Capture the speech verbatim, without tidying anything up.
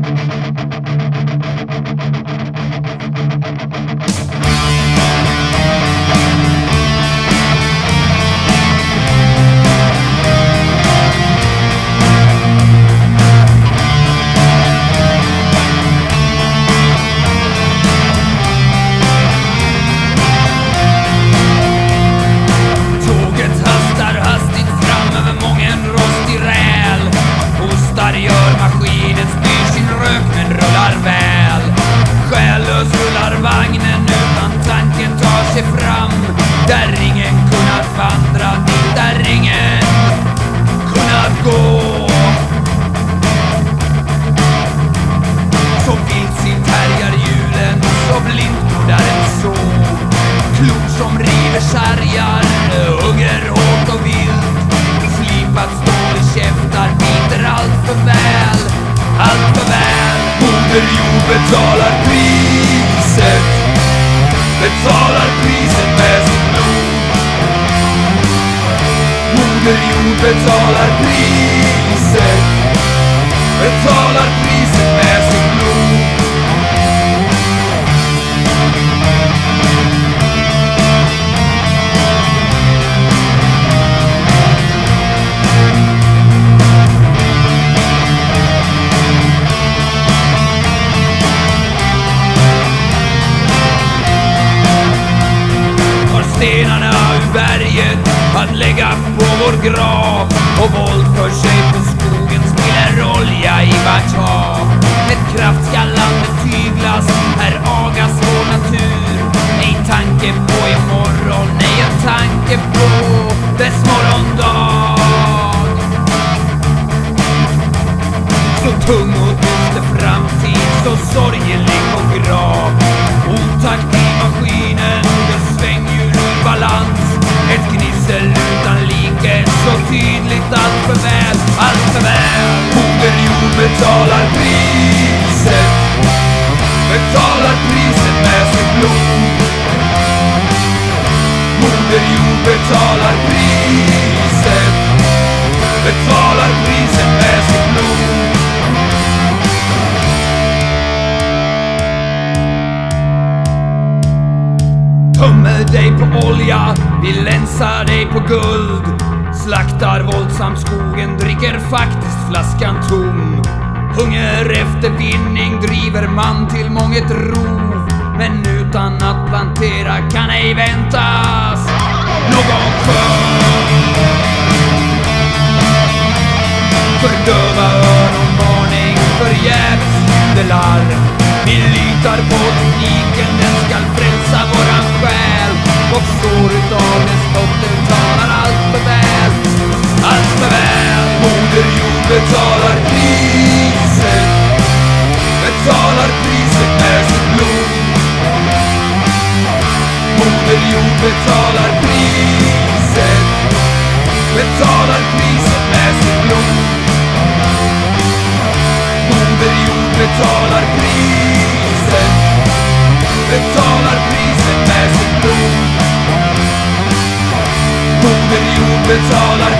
Fram, där ingen kunnat vandra, dit där ingen kunnat gå. Så vildsint härjar hjulen, så blint blodar en så. Klot som river sargar, hugger hårt och vilt. Slipat stål i käftar, biter allt för väl, allt för väl. Moder jord betalar priset, betalar priset med sitt blod. Moder jord betalar priset, betalar priset med sitt blod. Stenarna ur berget att lägga på vår grav, och våld för sig på skogen spiller olja i vart hav. Ett kraftskallande tyglas, här agas vår natur. Nej tanke på imorgon, nej en tanke på dess morgondag. Så tung och dyster framtid, så sorgelig och grav. Otakt i maskinen, det svänger ur balans. Ett gnissel utan like, så tydligt allt för väl, allt för väl. Moder jord betalar priset, betalar priset med sitt blod. Moder jord betalar priset, betalar priset med sitt blod. Tömmer dig på olja, vi länsar dig på guld. Slaktar våldsamt skogen, dricker faktiskt flaskan tom. Hunger efter vinning driver man till månget rov. Men utan att plantera kan ej väntas någon skörd. Fördöva öronvarning, förgäves judelarm. Vi litar på tekniken, den skall frälsa våran själ. Och sår utav dess dotter talar allt för väl, allt för väl. Moder jord betalar priset, betalar priset med sitt blod. Moder jord betalar priset, betalar priset med sitt blod. Moder jord betalar priset, betalar priset med sitt blod. Moder jord betalar